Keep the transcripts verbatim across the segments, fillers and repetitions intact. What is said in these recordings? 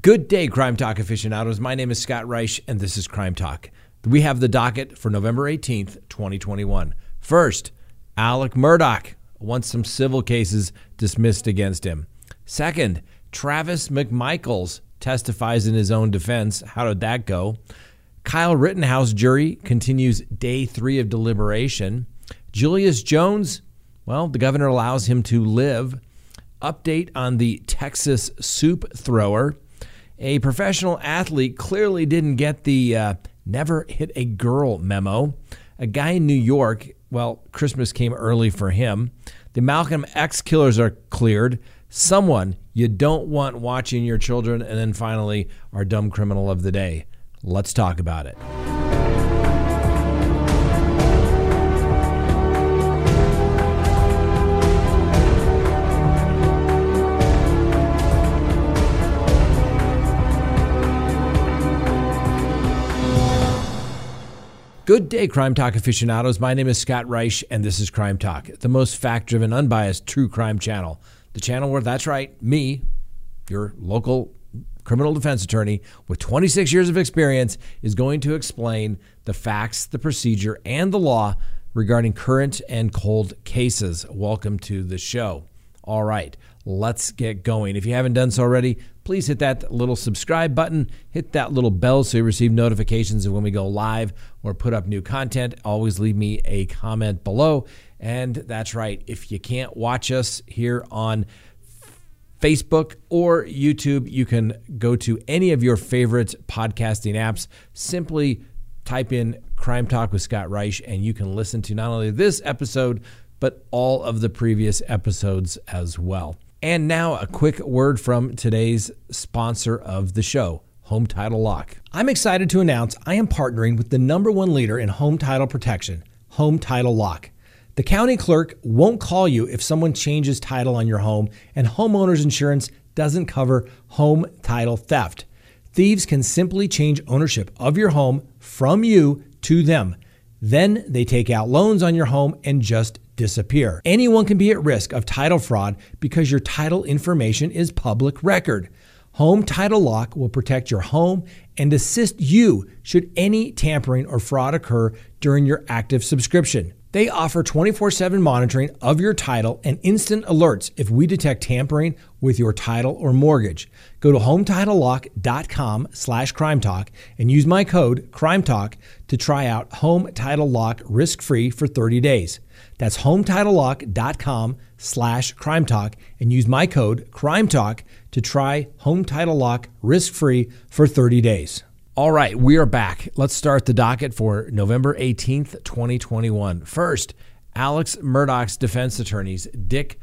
Good day, Crime Talk aficionados. My name is Scott Reich, and this is Crime Talk. We have the docket for November eighteenth, twenty twenty-one. First, Alec Murdaugh wants some civil cases dismissed against him. Second, Travis McMichaels testifies in his own defense. How did that go? Kyle Rittenhouse jury continues day three of deliberation. Julius Jones, well, the governor allows him to live. Update on the Texas soup thrower. A professional athlete clearly didn't get the uh, never hit a girl memo. A guy in New York, well, Christmas came early for him. The Malcolm X killers are cleared. Someone you don't want watching your children. And then finally, our dumb criminal of the day. Let's talk about it. Good day, Crime Talk aficionados. My name is Scott Reich, and this is Crime Talk, the most fact-driven, unbiased, true crime channel. The channel where, that's right, me, your local criminal defense attorney with twenty-six years of experience, is going to explain the facts, the procedure, and the law regarding current and cold cases. Welcome to the show. All right, let's get going. If you haven't done so already, please hit that little subscribe button, hit that little bell so you receive notifications of when we go live or put up new content. Always leave me a comment below. And that's right, if you can't watch us here on Facebook or YouTube, you can go to any of your favorite podcasting apps. Simply type in Crime Talk with Scott Reich, and you can listen to not only this episode, but all of the previous episodes as well. And now a quick word from today's sponsor of the show, Home Title Lock. I'm excited to announce I am partnering with the number one leader in home title protection, Home Title Lock. The county clerk won't call you if someone changes title on your home, and homeowners insurance doesn't cover home title theft. Thieves can simply change ownership of your home from you to them. Then they take out loans on your home and just disappear. Anyone can be at risk of title fraud because your title information is public record. Home Title Lock will protect your home and assist you should any tampering or fraud occur during your active subscription. They offer twenty-four seven monitoring of your title and instant alerts if we detect tampering with your title or mortgage. Go to HometitleLock.com slash Crime Talk and use my code CrimeTalk to try out Home Title Lock risk-free for thirty days. That's HometitleLock.com slash Crime Talk and use my code CrimeTalk to try Home Title Lock risk-free for thirty days. All right, we are back. Let's start the docket for November eighteenth, twenty twenty-one. First, Alex Murdaugh's defense attorneys, Dick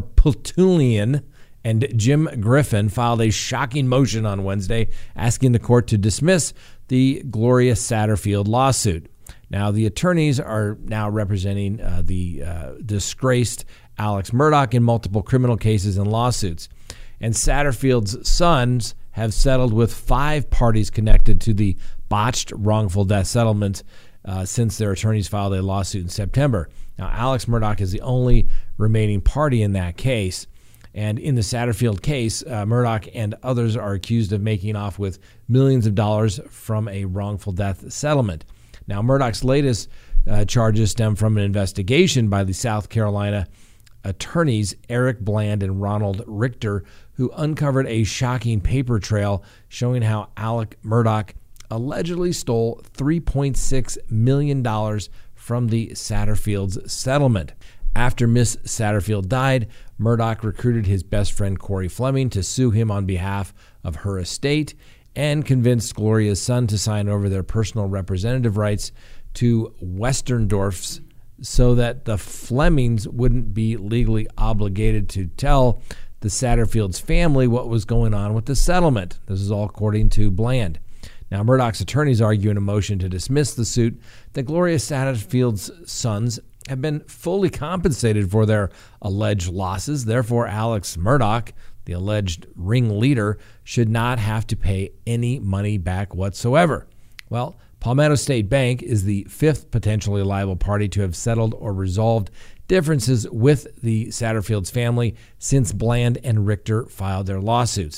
Harpootlian and Jim Griffin, filed a shocking motion on Wednesday asking the court to dismiss the Gloria Satterfield lawsuit. Now, the attorneys are now representing uh, the uh, disgraced Alex Murdaugh in multiple criminal cases and lawsuits. And Satterfield's sons have settled with five parties connected to the botched wrongful death settlement uh, since their attorneys filed a lawsuit in September. Now, Alex Murdaugh is the only remaining party in that case. And in the Satterfield case, uh, Murdaugh and others are accused of making off with millions of dollars from a wrongful death settlement. Now, Murdaugh's latest uh, charges stem from an investigation by the South Carolina attorneys Eric Bland and Ronald Richter, who uncovered a shocking paper trail showing how Alec Murdaugh allegedly stole three point six million dollars from the Satterfield's settlement. After Miss Satterfield died, Murdaugh recruited his best friend Corey Fleming to sue him on behalf of her estate and convinced Gloria's son to sign over their personal representative rights to Westerndorf's so that the Flemings wouldn't be legally obligated to tell the Satterfield's family what was going on with the settlement. This is all according to Bland. Now, Murdaugh's attorneys argue in a motion to dismiss the suit that Gloria Satterfield's sons have been fully compensated for their alleged losses. Therefore, Alex Murdaugh, the alleged ringleader, should not have to pay any money back whatsoever. Well, Palmetto State Bank is the fifth potentially liable party to have settled or resolved differences with the Satterfield's family since Bland and Richter filed their lawsuits.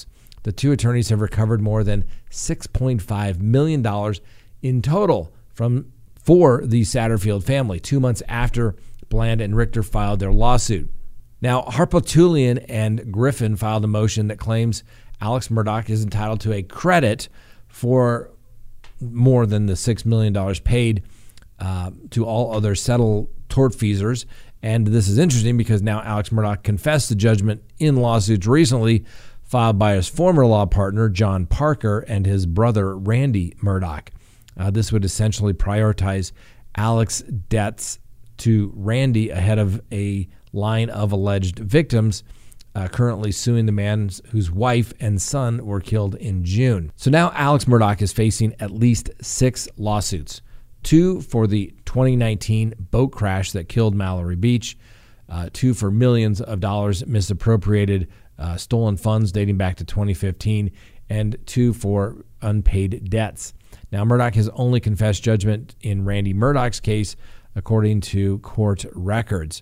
the two attorneys have recovered more than six point five million dollars in total from for the Satterfield family, two months after Bland and Richter filed their lawsuit. Now, Harpootlian and Griffin filed a motion that claims Alex Murdaugh is entitled to a credit for more than the six million dollars paid uh, to all other settled tortfeasors. And this is interesting because now Alex Murdaugh confessed the judgment in lawsuits recently filed by his former law partner, John Parker, and his brother, Randy Murdaugh. Uh, this would essentially prioritize Alex's debts to Randy ahead of a line of alleged victims uh, currently suing the man whose wife and son were killed in June. So now Alex Murdaugh is facing at least six lawsuits, two for the twenty nineteen boat crash that killed Mallory Beach, uh, two for millions of dollars misappropriated uh, stolen funds dating back to twenty fifteen, and two for unpaid debts. Now, Murdaugh has only confessed judgment in Randy Murdaugh's case, according to court records.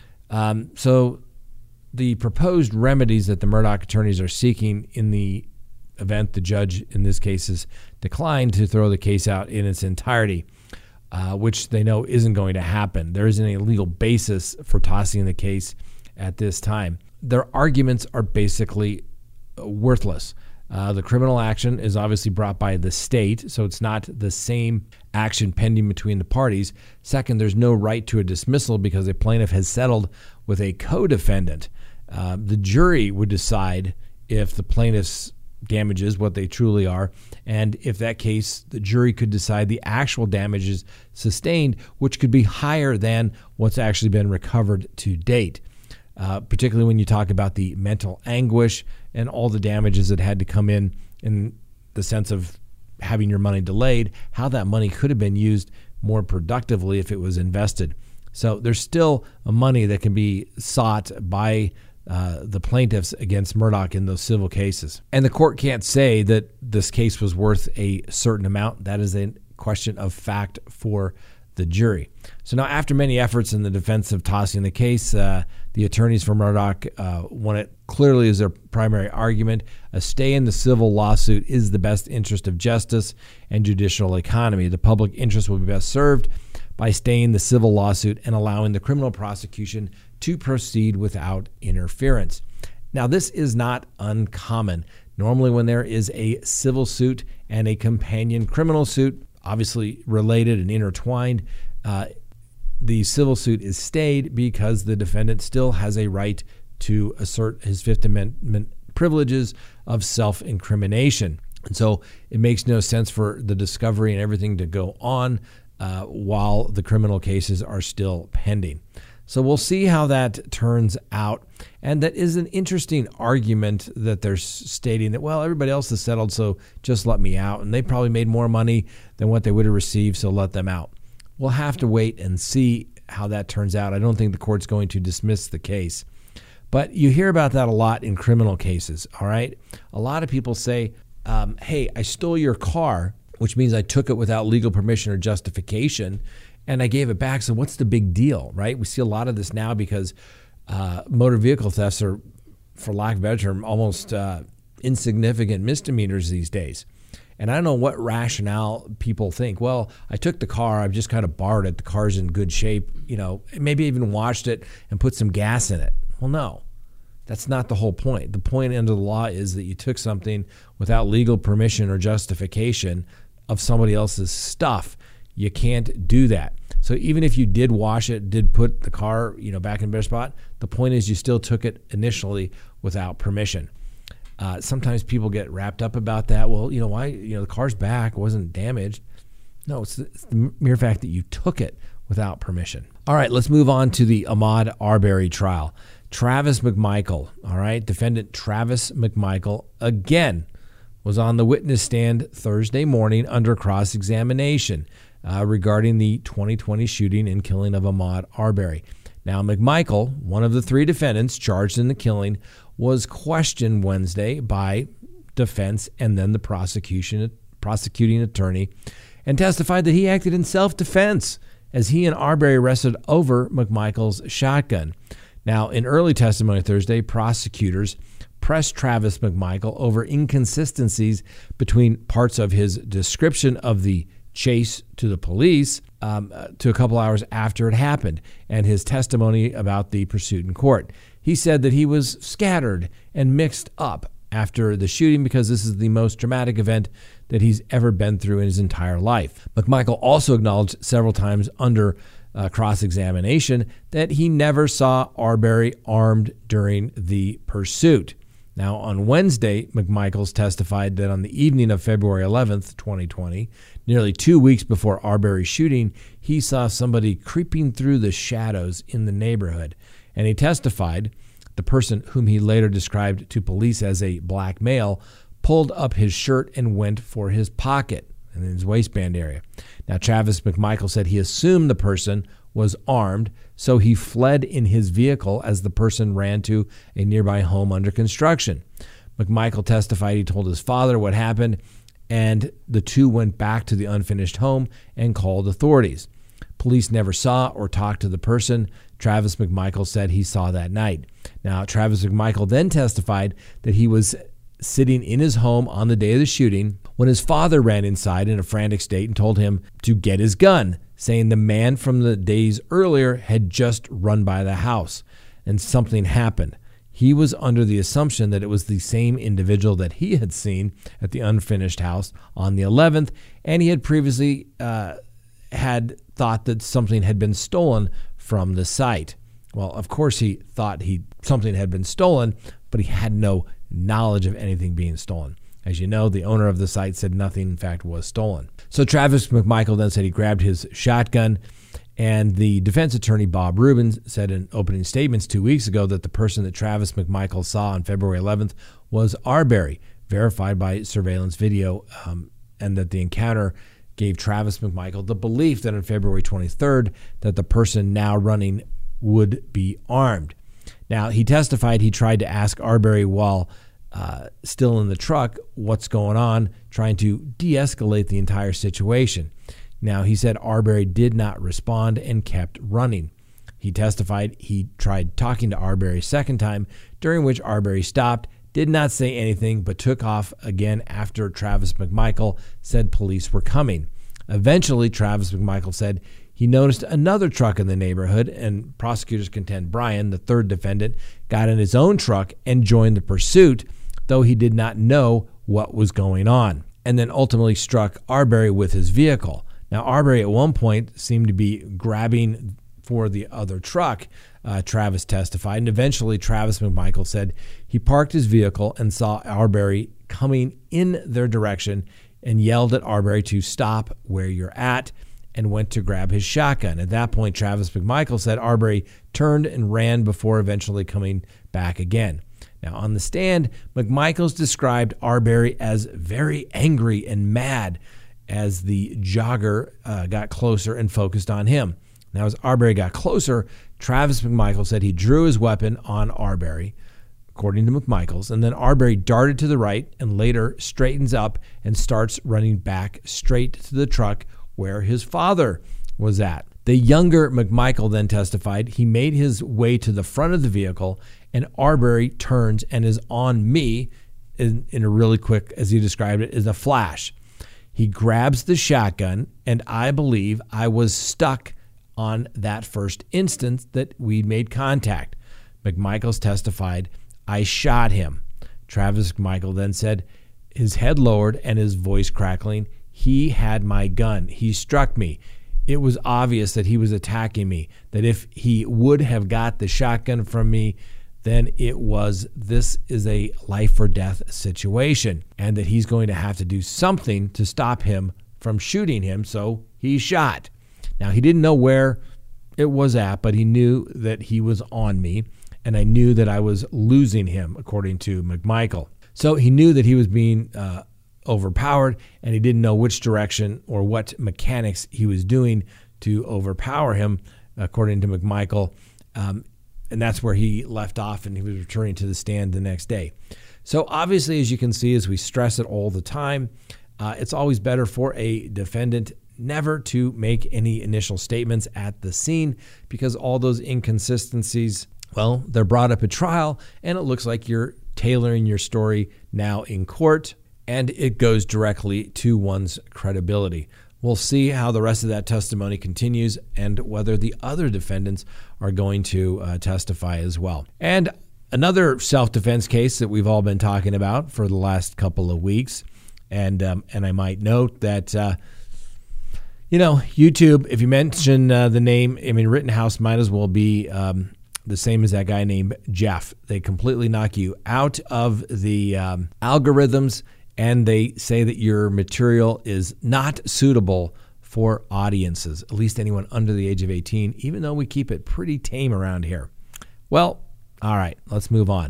Um, so the proposed remedies that the Murdaugh attorneys are seeking in the event the judge in this case has declined to throw the case out in its entirety, uh, which they know isn't going to happen. There isn't a legal basis for tossing the case at this time. Their arguments are basically worthless. Uh, the criminal action is obviously brought by the state, so it's not the same action pending between the parties. Second, there's no right to a dismissal because a plaintiff has settled with a co-defendant. Uh, the jury would decide if the plaintiff's damages, what they truly are, and if that case, the jury could decide the actual damages sustained, which could be higher than what's actually been recovered to date. Uh, particularly when you talk about the mental anguish and all the damages that had to come in in the sense of having your money delayed, how that money could have been used more productively if it was invested. So there's still a money that can be sought by uh, the plaintiffs against Murdaugh in those civil cases. And the court can't say that this case was worth a certain amount. That is a question of fact for the jury. So now, after many efforts in the defense of tossing the case, uh, the attorneys for Murdaugh uh, want it clearly as their primary argument. A stay in the civil lawsuit is the best interest of justice and judicial economy. The public interest will be best served by staying the civil lawsuit and allowing the criminal prosecution to proceed without interference. Now, this is not uncommon. Normally, when there is a civil suit and a companion criminal suit, obviously related and intertwined, uh, the civil suit is stayed because the defendant still has a right to assert his Fifth Amendment privileges of self-incrimination. And so it makes no sense for the discovery and everything to go on uh, while the criminal cases are still pending. So we'll see how that turns out. And that is an interesting argument that they're stating that, well, everybody else is settled, so just let me out. And they probably made more money than what they would have received, so let them out. We'll have to wait and see how that turns out. I don't think the court's going to dismiss the case. But you hear about that a lot in criminal cases, all right? A lot of people say, um, hey, I stole your car, which means I took it without legal permission or justification, and I gave it back. So what's the big deal, right? We see a lot of this now because uh, motor vehicle thefts are, for lack of a better term, almost uh, insignificant misdemeanors these days. And I don't know what rationale people think. Well, I took the car. I've just kind of borrowed it. The car's in good shape. You know, maybe even washed it and put some gas in it. Well, no, that's not the whole point. The point under the law is that you took something without legal permission or justification of somebody else's stuff. You can't do that. So even if you did wash it, did put the car, you know, back in a better spot, the point is you still took it initially without permission. Uh, sometimes people get wrapped up about that. Well, you know, why, you know, the car's back, it wasn't damaged. No, it's the, it's the mere fact that you took it without permission. All right, let's move on to the Ahmaud Arbery trial. Travis McMichael, all right, defendant Travis McMichael, again, was on the witness stand Thursday morning under cross-examination uh, regarding the twenty twenty shooting and killing of Ahmaud Arbery. Now, McMichael, one of the three defendants charged in the killing, was questioned Wednesday by defense and then the prosecution prosecuting attorney and testified that he acted in self-defense as he and Arbery wrestled over McMichael's shotgun. Now, in early testimony Thursday, prosecutors pressed Travis McMichael over inconsistencies between parts of his description of the chase to the police um, to a couple hours after it happened and his testimony about the pursuit in court. He said that he was scattered and mixed up after the shooting because this is the most traumatic event that he's ever been through in his entire life. McMichael also acknowledged several times under uh, cross-examination that he never saw Arbery armed during the pursuit. Now, on Wednesday, McMichaels testified that on the evening of February eleventh, twenty twenty, nearly two weeks before Arbery's shooting, he saw somebody creeping through the shadows in the neighborhood. And he testified the person, whom he later described to police as a black male, pulled up his shirt and went for his pocket in his waistband area. Now, Travis McMichael said he assumed the person was armed, so he fled in his vehicle as the person ran to a nearby home under construction. McMichael testified he told his father what happened, and the two went back to the unfinished home and called authorities. Police never saw or talked to the person Travis McMichael said he saw that night. Now, Travis McMichael then testified that he was sitting in his home on the day of the shooting when his father ran inside in a frantic state and told him to get his gun, saying the man from the days earlier had just run by the house and something happened. He was under the assumption that it was the same individual that he had seen at the unfinished house on the eleventh, and he had previously uh, had thought that something had been stolen from the site. Well, of course he thought he something had been stolen, but he had no knowledge of anything being stolen. As you know, the owner of the site said nothing, in fact, was stolen. So Travis McMichael then said he grabbed his shotgun, and the defense attorney, Bob Rubin, said in opening statements two weeks ago that the person that Travis McMichael saw on February eleventh was Arbery, verified by surveillance video, um, and that the encounter gave Travis McMichael the belief that on February twenty-third that the person now running would be armed. Now, he testified he tried to ask Arbery while uh, still in the truck what's going on, trying to de-escalate the entire situation. Now, he said Arbery did not respond and kept running. He testified he tried talking to Arbery a second time, during which Arbery stopped, did not say anything, but took off again after Travis McMichael said police were coming. Eventually, Travis McMichael said he noticed another truck in the neighborhood, and prosecutors contend Brian, the third defendant, got in his own truck and joined the pursuit, though he did not know what was going on, and then ultimately struck Arbery with his vehicle. Now, Arbery at one point seemed to be grabbing for the other truck, uh, Travis testified, and eventually Travis McMichael said he parked his vehicle and saw Arbery coming in their direction and yelled at Arbery to stop where you're at, and went to grab his shotgun. At that point, Travis McMichael said Arbery turned and ran before eventually coming back again. Now, on the stand, McMichaels described Arbery as very angry and mad as the jogger uh, got closer and focused on him. Now, as Arbery got closer, Travis McMichael said he drew his weapon on Arbery, according to McMichaels, and then Arbery darted to the right and later straightens up and starts running back straight to the truck where his father was at. The younger McMichael then testified he made his way to the front of the vehicle, and Arbery turns and is on me in, in a really quick, as he described it, is a flash. He grabs the shotgun, and I believe I was stuck on that first instance that we made contact. McMichaels testified, I shot him. Travis McMichael then said, his head lowered and his voice crackling, he had my gun. He struck me. It was obvious that he was attacking me, that if he would have got the shotgun from me, then it was, this is a life or death situation, and that he's going to have to do something to stop him from shooting him, so he shot. Now, he didn't know where it was at, but he knew that he was on me, and I knew that I was losing him, according to McMichael. So he knew that he was being uh, overpowered, and he didn't know which direction or what mechanics he was doing to overpower him, according to McMichael. Um, and that's where he left off, and he was returning to the stand the next day. So obviously, as you can see, as we stress it all the time, uh, it's always better for a defendant never to make any initial statements at the scene, because all those inconsistencies, well, they're brought up at trial, and it looks like you're tailoring your story now in court, and it goes directly to one's credibility. We'll see how the rest of that testimony continues and whether the other defendants are going to uh, testify as well. And another self-defense case that we've all been talking about for the last couple of weeks, and um, and I might note that, uh, you know, YouTube, if you mention uh, the name, I mean, Rittenhouse might as well be um, the same as that guy named Jeff. They completely knock you out of the um, algorithms, and they say that your material is not suitable for audiences, at least anyone under the age of eighteen, even though we keep it pretty tame around here. Well, all right, let's move on.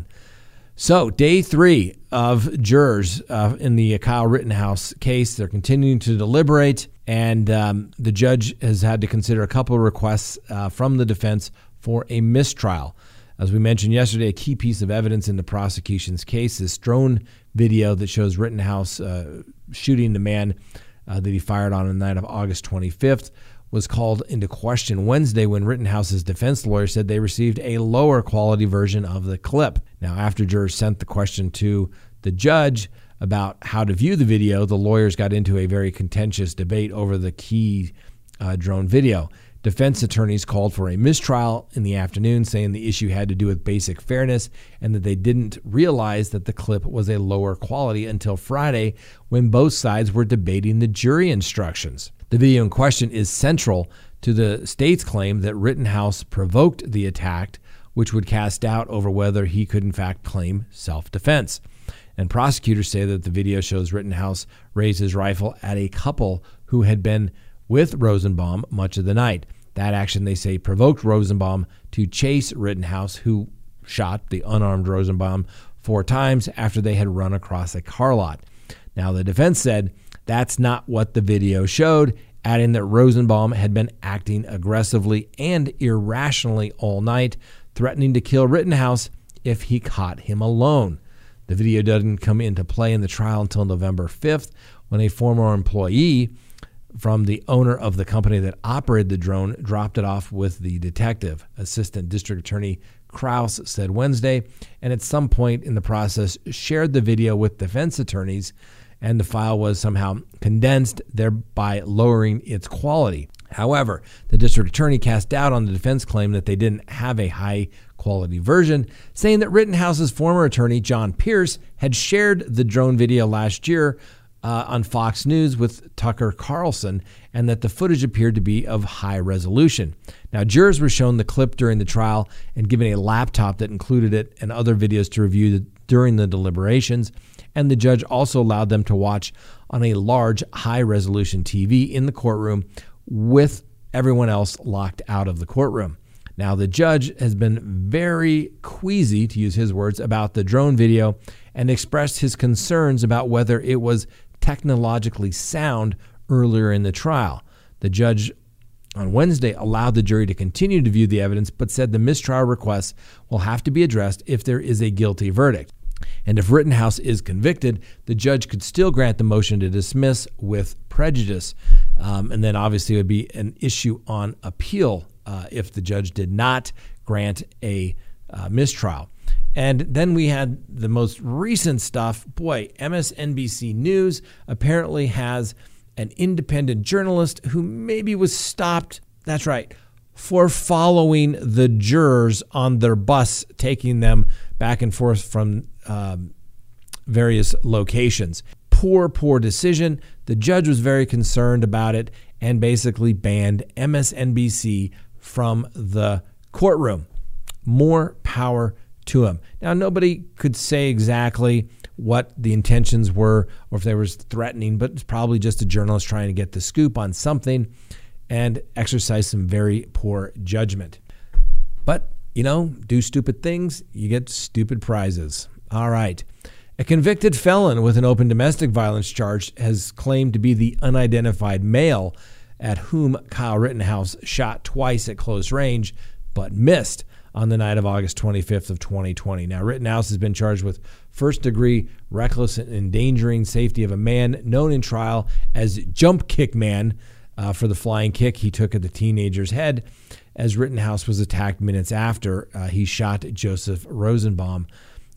So day three of jurors uh, in the Kyle Rittenhouse case, they're continuing to deliberate, and um, the judge has had to consider a couple of requests uh, from the defense for a mistrial. As we mentioned yesterday, a key piece of evidence in the prosecution's case is drone video that shows Rittenhouse uh, shooting the man uh, that he fired on the night of August twenty-fifth was called into question Wednesday when Rittenhouse's defense lawyer said they received a lower quality version of the clip. Now, after jurors sent the question to the judge about how to view the video, the lawyers got into a very contentious debate over the key uh, drone video. Defense attorneys called for a mistrial in the afternoon, saying the issue had to do with basic fairness and that they didn't realize that the clip was a lower quality until Friday when both sides were debating the jury instructions. The video in question is central to the state's claim that Rittenhouse provoked the attack, which would cast doubt over whether he could in fact claim self-defense. And prosecutors say that the video shows Rittenhouse raise his rifle at a couple who had been with Rosenbaum much of the night. That action, they say, provoked Rosenbaum to chase Rittenhouse, who shot the unarmed Rosenbaum four times after they had run across a car lot. Now, the defense said that's not what the video showed, adding that Rosenbaum had been acting aggressively and irrationally all night, threatening to kill Rittenhouse if he caught him alone. The video doesn't come into play in the trial until November fifth, when a former employee from the owner of the company that operated the drone dropped it off with the detective. Assistant District Attorney Krause said Wednesday, and at some point in the process shared the video with defense attorneys, and the file was somehow condensed, thereby lowering its quality. However, the district attorney cast doubt on the defense claim that they didn't have a high-quality version, saying that Rittenhouse's former attorney, John Pierce, had shared the drone video last year Uh, on Fox News with Tucker Carlson, and that the footage appeared to be of high resolution. Now, jurors were shown the clip during the trial and given a laptop that included it and other videos to review the, during the deliberations, and the judge also allowed them to watch on a large, high-resolution T V in the courtroom with everyone else locked out of the courtroom. Now, the judge has been very queasy, to use his words, about the drone video and expressed his concerns about whether it was technologically sound earlier in the trial. The judge on Wednesday allowed the jury to continue to view the evidence, but said the mistrial requests will have to be addressed if there is a guilty verdict. And if Rittenhouse is convicted, the judge could still grant the motion to dismiss with prejudice. Um, and then obviously it would be an issue on appeal uh, if the judge did not grant a uh, mistrial. And then we had the most recent stuff. Boy, M S N B C News apparently has an independent journalist who maybe was stopped, that's right, for following the jurors on their bus, taking them back and forth from um, various locations. Poor, poor decision. The judge was very concerned about it and basically banned M S N B C from the courtroom. More power to him. Now, nobody could say exactly what the intentions were or if they were threatening, but it's probably just a journalist trying to get the scoop on something and exercise some very poor judgment. But, you know, do stupid things, you get stupid prizes. All right. A convicted felon with an open domestic violence charge has claimed to be the unidentified male at whom Kyle Rittenhouse shot twice at close range, but missed on the night of August twenty-fifth of twenty twenty. Now, Rittenhouse has been charged with first-degree reckless and endangering safety of a man known in trial as Jump Kick Man uh, for the flying kick he took at the teenager's head as Rittenhouse was attacked minutes after uh, he shot Joseph Rosenbaum.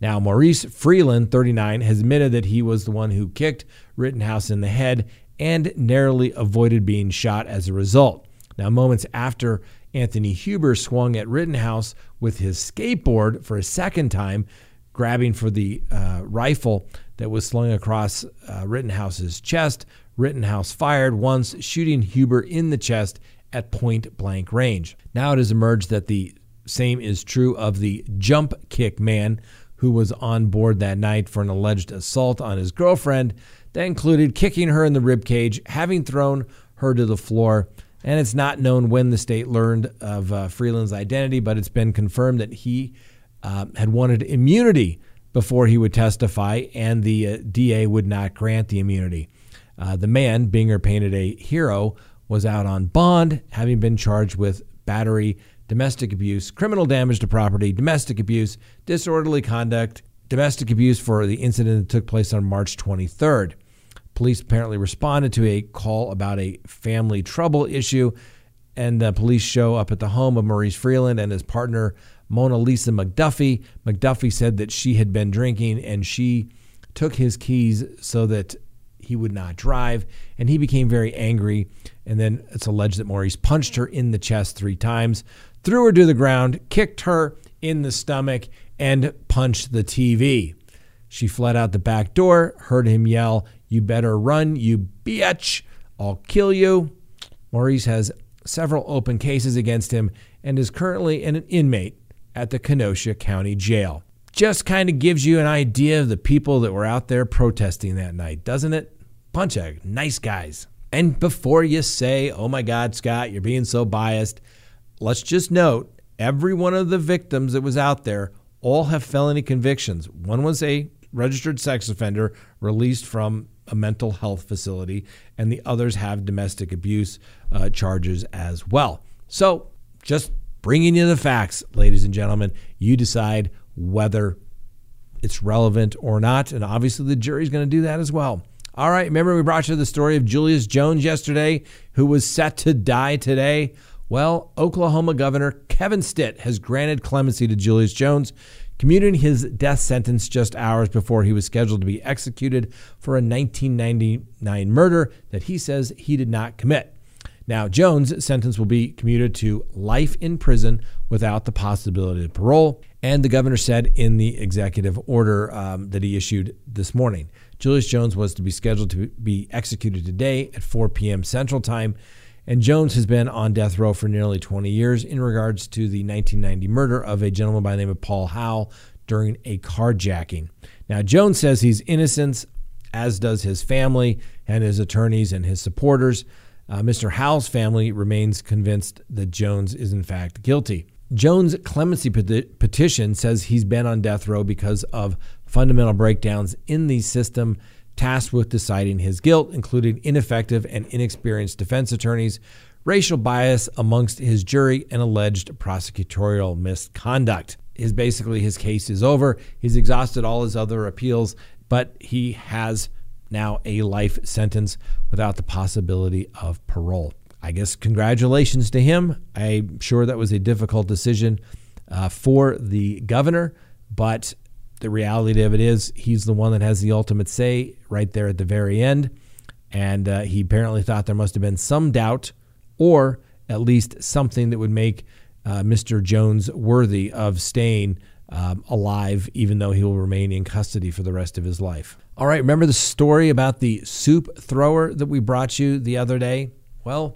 Now, Maurice Freeland, thirty-nine, has admitted that he was the one who kicked Rittenhouse in the head and narrowly avoided being shot as a result. Now, moments after Anthony Huber swung at Rittenhouse with his skateboard for a second time, grabbing for the uh, rifle that was slung across uh, Rittenhouse's chest, Rittenhouse fired once, shooting Huber in the chest at point-blank range. Now it has emerged that the same is true of the jump kick man who was on board that night for an alleged assault on his girlfriend that included kicking her in the ribcage, having thrown her to the floor. And it's not known when the state learned of uh, Freeland's identity, but it's been confirmed that he uh, had wanted immunity before he would testify, and the uh, D A would not grant the immunity. Uh, the man, Binger painted a hero, was out on bond, having been charged with battery, domestic abuse, criminal damage to property, domestic abuse, disorderly conduct, domestic abuse for the incident that took place on March twenty-third. Police apparently responded to a call about a family trouble issue, and uh, police show up at the home of Maurice Freeland and his partner, Mona Lisa McDuffie. McDuffie said that she had been drinking and she took his keys so that he would not drive, and he became very angry. And then it's alleged that Maurice punched her in the chest three times, threw her to the ground, kicked her in the stomach, and punched the T V. She fled out the back door, heard him yell, "You better run, you bitch, I'll kill you." Maurice has several open cases against him and is currently an inmate at the Kenosha County Jail. Just kind of gives you an idea of the people that were out there protesting that night, doesn't it? Bunch of nice guys. And before you say, "Oh my God, Scott, you're being so biased," let's just note every one of the victims that was out there all have felony convictions. One was a registered sex offender released from a mental health facility, and the others have domestic abuse uh, charges as well. So just bringing you the facts, ladies and gentlemen. You decide whether it's relevant or not, and obviously the jury's going to do that as well. All right, remember we brought you the story of Julius Jones yesterday, who was set to die today? Well, Oklahoma Governor Kevin Stitt has granted clemency to Julius Jones, commuting his death sentence just hours before he was scheduled to be executed for a nineteen ninety-nine murder that he says he did not commit. Now, Jones' sentence will be commuted to life in prison without the possibility of parole, and the governor said in the executive order um, that he issued this morning. Julius Jones was to be scheduled to be executed today at four p.m. Central Time, and Jones has been on death row for nearly twenty years in regards to the nineteen ninety murder of a gentleman by the name of Paul Howell during a carjacking. Now, Jones says he's innocent, as does his family and his attorneys and his supporters. Uh, Mister Howell's family remains convinced that Jones is in fact guilty. Jones' clemency peti- petition says he's been on death row because of fundamental breakdowns in the system tasked with deciding his guilt, including ineffective and inexperienced defense attorneys, racial bias amongst his jury, and alleged prosecutorial misconduct. His basically his case is over. He's exhausted all his other appeals, but he has now a life sentence without the possibility of parole. I guess congratulations to him. I'm sure that was a difficult decision uh, for the governor, but the reality of it is he's the one that has the ultimate say right there at the very end. And uh, he apparently thought there must have been some doubt, or at least something that would make uh, Mister Jones worthy of staying um, alive, even though he will remain in custody for the rest of his life. All right, remember the story about the soup thrower that we brought you the other day? Well,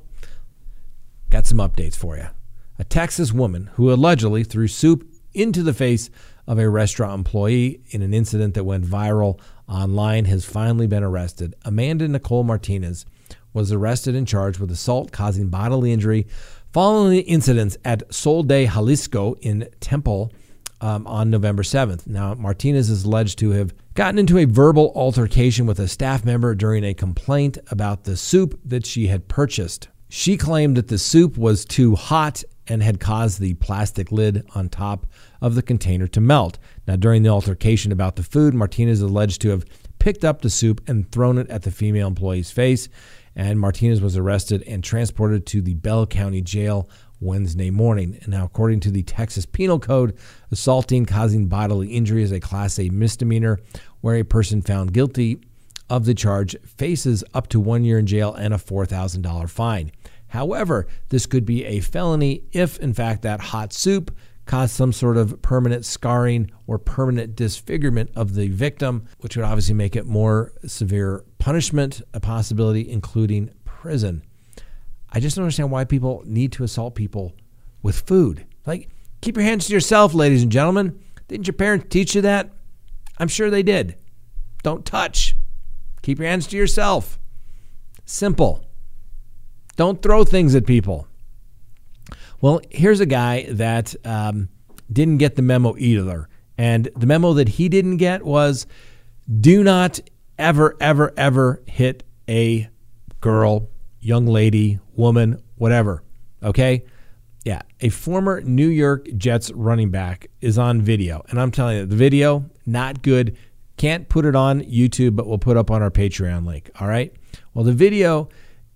got some updates for you. A Texas woman who allegedly threw soup into the face of a restaurant employee in an incident that went viral online has finally been arrested. Amanda Nicole Martinez was arrested and charged with assault causing bodily injury following the incidents at Sol de Jalisco in Temple um, on November seventh. Now, Martinez is alleged to have gotten into a verbal altercation with a staff member during a complaint about the soup that she had purchased. She claimed that the soup was too hot and had caused the plastic lid on top of the container to melt. Now, during the altercation about the food, Martinez is alleged to have picked up the soup and thrown it at the female employee's face, and Martinez was arrested and transported to the Bell County Jail, Wednesday morning. And now, according to the Texas Penal Code, assaulting causing bodily injury is a Class A misdemeanor where a person found guilty of the charge faces up to one year in jail and a four thousand dollars fine. However, this could be a felony if, in fact, that hot soup caused some sort of permanent scarring or permanent disfigurement of the victim, which would obviously make it more severe punishment, a possibility, including prison. I just don't understand why people need to assault people with food. Like, keep your hands to yourself, ladies and gentlemen. Didn't your parents teach you that? I'm sure they did. Don't touch. Keep your hands to yourself. Simple. Don't throw things at people. Well, here's a guy that um, didn't get the memo either. And the memo that he didn't get was, do not ever, ever, ever hit a girl, young lady, woman, whatever. Okay? Yeah. A former New York Jets running back is on video. And I'm telling you, the video, not good. Can't put it on YouTube, but we'll put up on our Patreon link. All right? Well, the video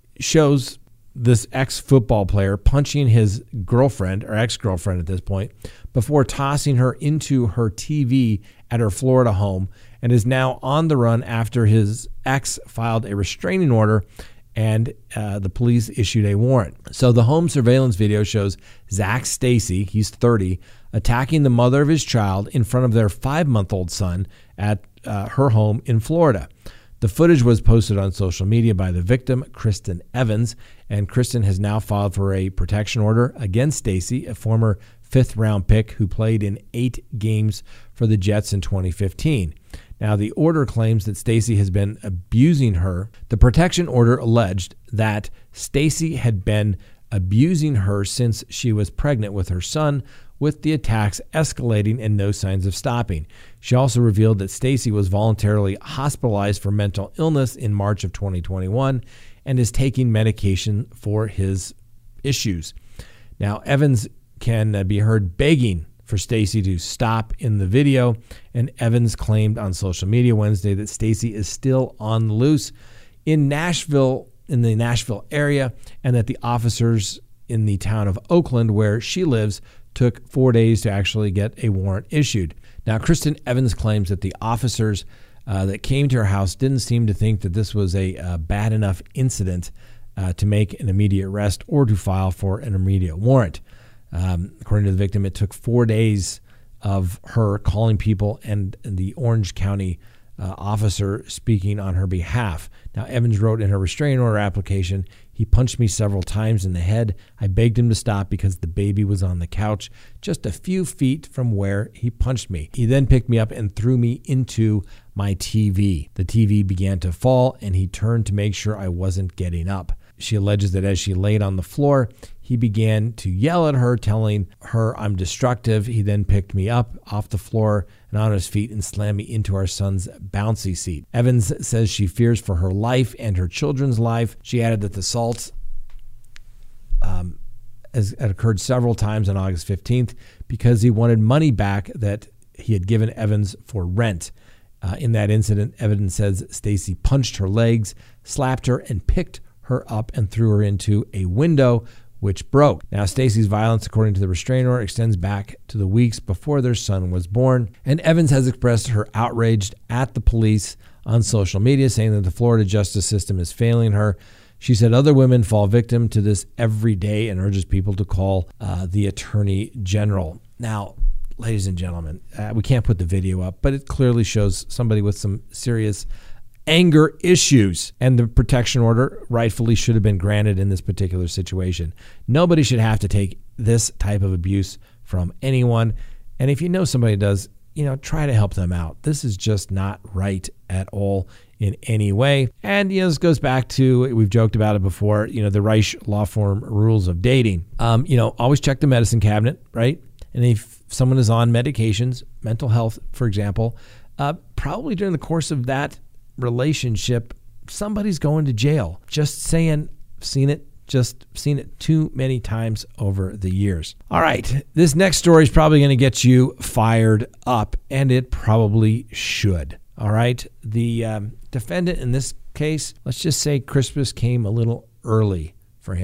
shows this ex-football player punching his girlfriend, or ex-girlfriend at this point, before tossing her into her T V at her Florida home, and is now on the run after his ex filed a restraining order and uh, the police issued a warrant. So the home surveillance video shows Zach Stacy, he's thirty, attacking the mother of his child in front of their five-month-old son at uh, her home in Florida. The footage was posted on social media by the victim, Kristen Evans, and Kristen has now filed for a protection order against Stacy, a former fifth-round pick who played in eight games for the Jets in twenty fifteen. Now, the order claims that Stacy has been abusing her. The protection order alleged that Stacy had been abusing her since she was pregnant with her son, with the attacks escalating and no signs of stopping. She also revealed that Stacy was voluntarily hospitalized for mental illness in March of twenty twenty-one and is taking medication for his issues. Now, Evans can be heard begging for Stacy to stop in the video, and Evans claimed on social media Wednesday that Stacy is still on the loose in Nashville, in the Nashville area, and that the officers in the town of Oakland, where she lives, took four days to actually get a warrant issued. Now, Kristen Evans claims that the officers uh, that came to her house didn't seem to think that this was a uh, bad enough incident uh, to make an immediate arrest or to file for an immediate warrant. Um, according to the victim, it took four days of her calling people and the Orange County uh, officer speaking on her behalf. Now, Evans wrote in her restraining order application, "He punched me several times in the head. I begged him to stop because the baby was on the couch just a few feet from where he punched me. He then picked me up and threw me into my T V. The T V began to fall, and he turned to make sure I wasn't getting up." She alleges that as she laid on the floor, he began to yell at her, telling her, "I'm destructive." He then picked me up off the floor and on his feet and slammed me into our son's bouncy seat. Evans says she fears for her life and her children's life. She added that the assaults um, has occurred several times on August fifteenth because he wanted money back that he had given Evans for rent. Uh, in that incident, Evans says Stacy punched her legs, slapped her, and picked her up and threw her into a window, which broke. Now, Stacy's violence, according to the restraining order, extends back to the weeks before their son was born. And Evans has expressed her outrage at the police on social media, saying that the Florida justice system is failing her. She said other women fall victim to this every day and urges people to call uh, the attorney general. Now, ladies and gentlemen, uh, we can't put the video up, but it clearly shows somebody with some serious anger issues, and the protection order rightfully should have been granted in this particular situation. Nobody should have to take this type of abuse from anyone. And if you know somebody does, you know, try to help them out. This is just not right at all in any way. And, you know, this goes back to, we've joked about it before, you know, the Reich law firm rules of dating. Um, you know, always check the medicine cabinet, right? And if someone is on medications, mental health, for example, uh, probably during the course of that relationship, somebody's going to jail. Just saying, seen it, just seen it too many times over the years. All right, this next story is probably going to get you fired up, and it probably should. All right, the um, defendant in this case, let's just say Christmas came a little early for him.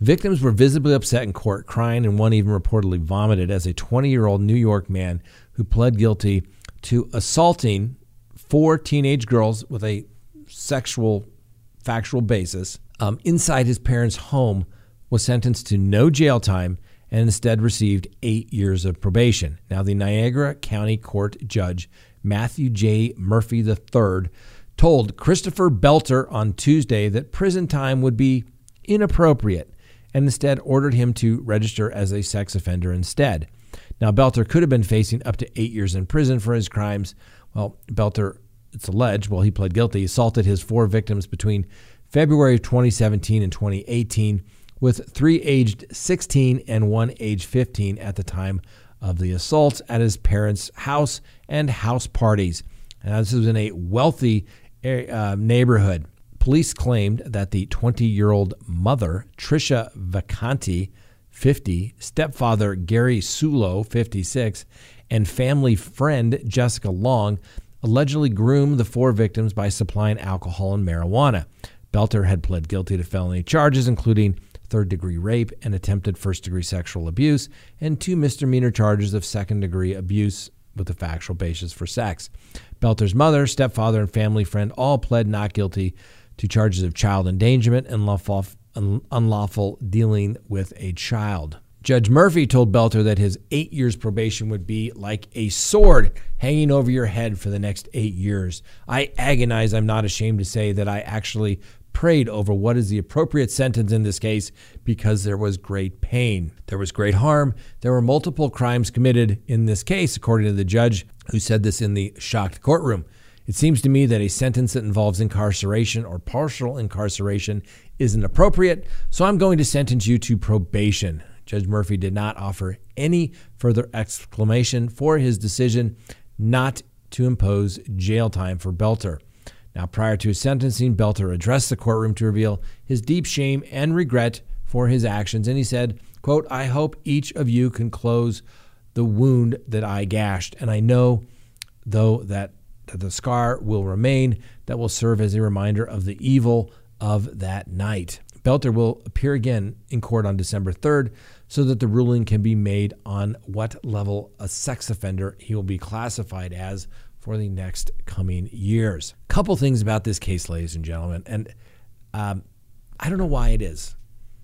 Victims were visibly upset in court, crying, and one even reportedly vomited as a twenty-year-old New York man who pled guilty to assaulting four teenage girls with a sexual, factual basis um, inside his parents' home was sentenced to no jail time and instead received eight years of probation. Now, the Niagara County Court Judge Matthew J. Murphy the third told Christopher Belter on Tuesday that prison time would be inappropriate and instead ordered him to register as a sex offender instead. Now, Belter could have been facing up to eight years in prison for his crimes. Well, Belter, it's alleged, well, he pled guilty, assaulted his four victims between February of twenty seventeen and twenty eighteen, with three aged sixteen and one aged fifteen at the time of the assaults at his parents' house and house parties. Now, this was in a wealthy uh, neighborhood. Police claimed that the twenty-year-old mother, Tricia Vacanti, fifty, stepfather Gary Sulo, fifty-six, and family friend Jessica Long allegedly groomed the four victims by supplying alcohol and marijuana. Belter had pled guilty to felony charges, including third-degree rape and attempted first-degree sexual abuse, and two misdemeanor charges of second-degree abuse with a factual basis for sex. Belter's mother, stepfather, and family friend all pled not guilty to charges of child endangerment and unlawful, unlawful dealing with a child. Judge Murphy told Belter that his eight years probation would be like a sword hanging over your head for the next eight years. I agonize, I'm not ashamed to say, that I actually prayed over what is the appropriate sentence in this case because there was great pain. There was great harm. There were multiple crimes committed in this case, according to the judge who said this in the shocked courtroom. It seems to me that a sentence that involves incarceration or partial incarceration isn't appropriate, so I'm going to sentence you to probation. Judge Murphy did not offer any further explanation for his decision not to impose jail time for Belter. Now, prior to his sentencing, Belter addressed the courtroom to reveal his deep shame and regret for his actions, and he said, quote, "I hope each of you can close the wound that I gashed, and I know, though, that that the scar will remain that will serve as a reminder of the evil of that night." Belter will appear again in court on December third so that the ruling can be made on what level a sex offender he will be classified as for the next coming years. Couple things about this case, ladies and gentlemen, and um, I don't know why it is.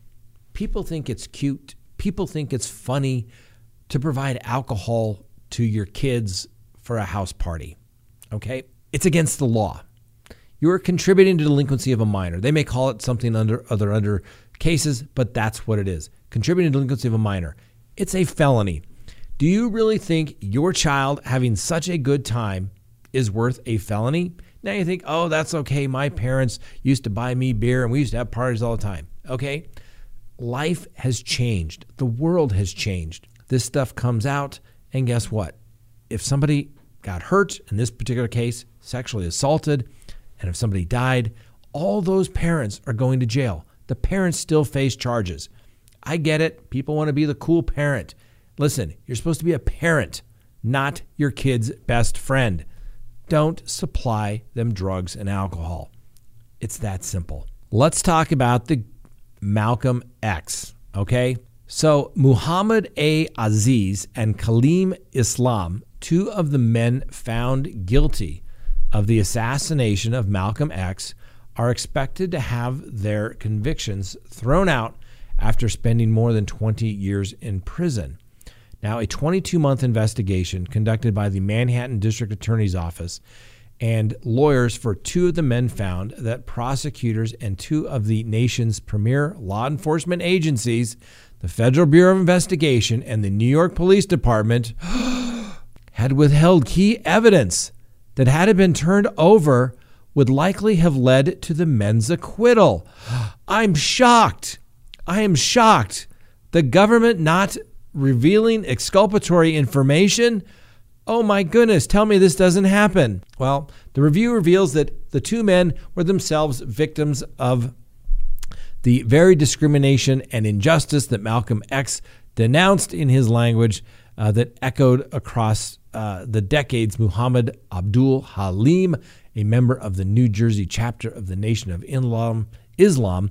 People think it's cute. People think it's funny to provide alcohol to your kids for a house party. Okay? It's against the law. You are contributing to delinquency of a minor. They may call it something under other under cases, but that's what it is. Contributing to delinquency of a minor. It's a felony. Do you really think your child having such a good time is worth a felony? Now you think, oh, that's okay. My parents used to buy me beer and we used to have parties all the time. Okay? Life has changed. The world has changed. This stuff comes out, and guess what? If somebody got hurt, in this particular case, sexually assaulted, and if somebody died, all those parents are going to jail. The parents still face charges. I get it. People want to be the cool parent. Listen, you're supposed to be a parent, not your kid's best friend. Don't supply them drugs and alcohol. It's that simple. Let's talk about the Malcolm X, okay? So Muhammad A. Aziz and Kaleem Islam, two of the men found guilty of the assassination of Malcolm X, are expected to have their convictions thrown out after spending more than twenty years in prison. Now, a twenty-two month investigation conducted by the Manhattan District Attorney's Office and lawyers for two of the men found that prosecutors and two of the nation's premier law enforcement agencies, the Federal Bureau of Investigation and the New York Police Department, had withheld key evidence that, had it been turned over, would likely have led to the men's acquittal. I'm shocked. I am shocked. The government not revealing exculpatory information? Oh my goodness, tell me this doesn't happen. Well, the review reveals that the two men were themselves victims of the very discrimination and injustice that Malcolm X denounced in his language uh, that echoed across uh, the decades. Muhammad Abdul Halim, a member of the New Jersey chapter of the Nation of Islam, Islam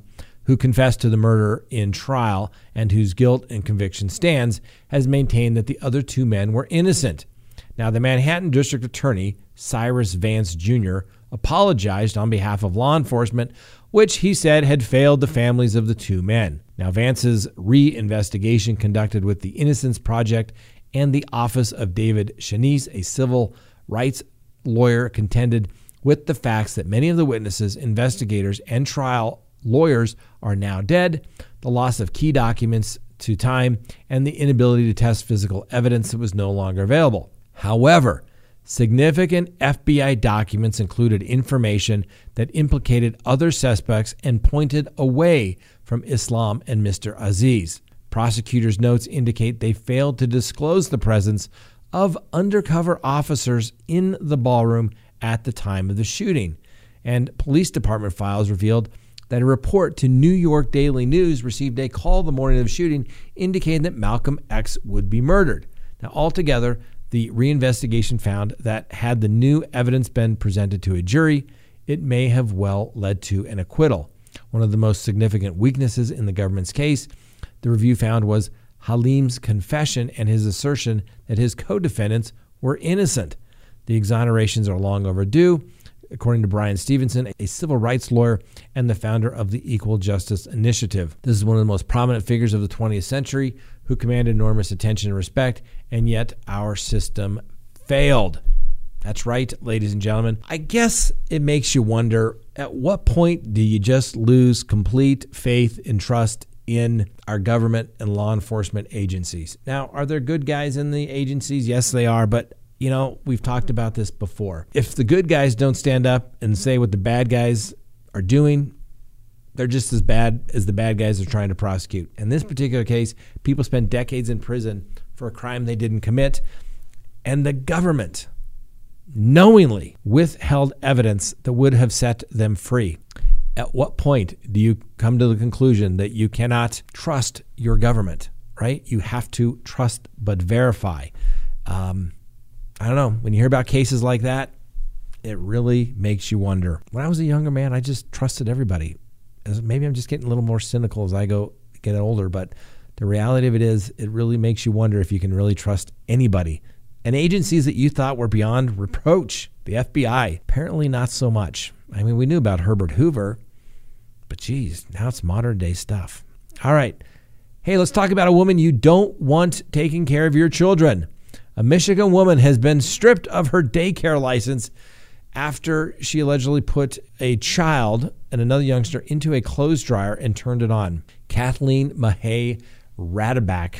who confessed to the murder in trial and whose guilt and conviction stands, has maintained that the other two men were innocent. Now, the Manhattan District Attorney, Cyrus Vance Junior, apologized on behalf of law enforcement, which he said had failed the families of the two men. Now, Vance's re-investigation conducted with the Innocence Project and the Office of David Chanese, a civil rights lawyer, contended with the facts that many of the witnesses, investigators, and trial lawyers are now dead, the loss of key documents to time, and the inability to test physical evidence that was no longer available. However, significant F B I documents included information that implicated other suspects and pointed away from Islam and Mister Aziz. Prosecutors' notes indicate they failed to disclose the presence of undercover officers in the ballroom at the time of the shooting. And police department files revealed that a report to New York Daily News received a call the morning of the shooting indicating that Malcolm X would be murdered. Now, altogether, the reinvestigation found that had the new evidence been presented to a jury, it may have well led to an acquittal. One of the most significant weaknesses in the government's case, the review found, was Halim's confession and his assertion that his co-defendants were innocent. The exonerations are long overdue, according to Brian Stevenson, a civil rights lawyer and the founder of the Equal Justice Initiative. This is one of the most prominent figures of the twentieth century who commanded enormous attention and respect, and yet our system failed. That's right, ladies and gentlemen. I guess it makes you wonder, at what point do you just lose complete faith and trust in our government and law enforcement agencies? Now, are there good guys in the agencies? Yes, they are, but you know, we've talked about this before. If the good guys don't stand up and say what the bad guys are doing, they're just as bad as the bad guys are trying to prosecute. In this particular case, people spent decades in prison for a crime they didn't commit, and the government knowingly withheld evidence that would have set them free. At what point do you come to the conclusion that you cannot trust your government, right? You have to trust but verify. Um, I don't know. When you hear about cases like that, it really makes you wonder. When I was a younger man, I just trusted everybody. Maybe I'm just getting a little more cynical as I go get older, but the reality of it is it really makes you wonder if you can really trust anybody. And agencies that you thought were beyond reproach, the F B I, apparently not so much. I mean, we knew about Herbert Hoover, but geez, now it's modern day stuff. All right. Hey, let's talk about a woman you don't want taking care of your children. A Michigan woman has been stripped of her daycare license after she allegedly put a child and another youngster into a clothes dryer and turned it on. Kathleen Mahay Radabach,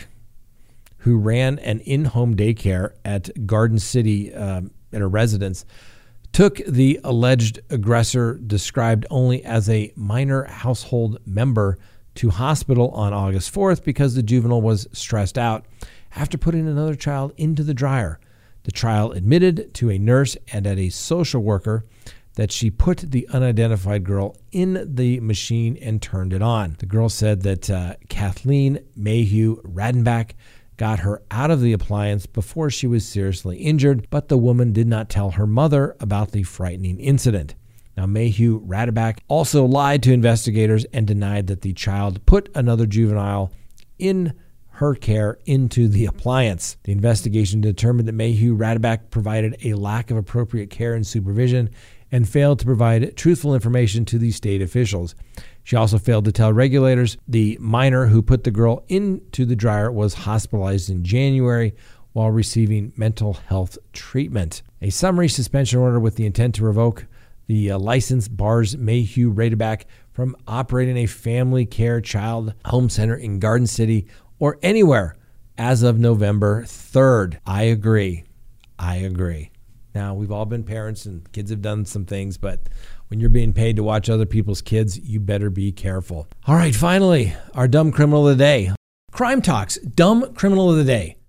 who ran an in-home daycare at Garden City um, at her residence, took the alleged aggressor, described only as a minor household member, to hospital on August fourth because the juvenile was stressed out after putting another child into the dryer. The child admitted to a nurse and at a social worker that she put the unidentified girl in the machine and turned it on. The girl said that uh, Kathleen Mayhew Radenbach got her out of the appliance before she was seriously injured, but the woman did not tell her mother about the frightening incident. Now, Mayhew Radabach also lied to investigators and denied that the child put another juvenile in her care into the appliance. The investigation determined that Mayhew Radabach provided a lack of appropriate care and supervision and failed to provide truthful information to the state officials. She also failed to tell regulators the minor who put the girl into the dryer was hospitalized in January while receiving mental health treatment. A summary suspension order with the intent to revoke the uh, license bars Mayhew Radabach from operating a family care child home center in Garden City or anywhere as of November third. I agree. I agree. Now, we've all been parents and kids have done some things, but when you're being paid to watch other people's kids, you better be careful. All right, finally, our dumb criminal of the day. Crime Talks, dumb criminal of the day.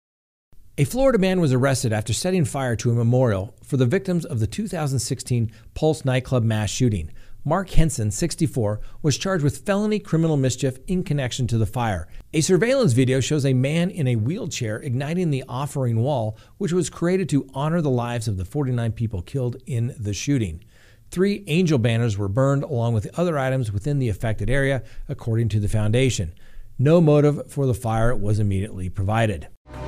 A Florida man was arrested after setting fire to a memorial for the victims of the two thousand sixteen Pulse nightclub mass shooting. Mark Henson, sixty-four, was charged with felony criminal mischief in connection to the fire. A surveillance video shows a man in a wheelchair igniting the offering wall, which was created to honor the lives of the forty-nine people killed in the shooting. Three angel banners were burned along with other items within the affected area, according to the foundation. No motive for the fire was immediately provided.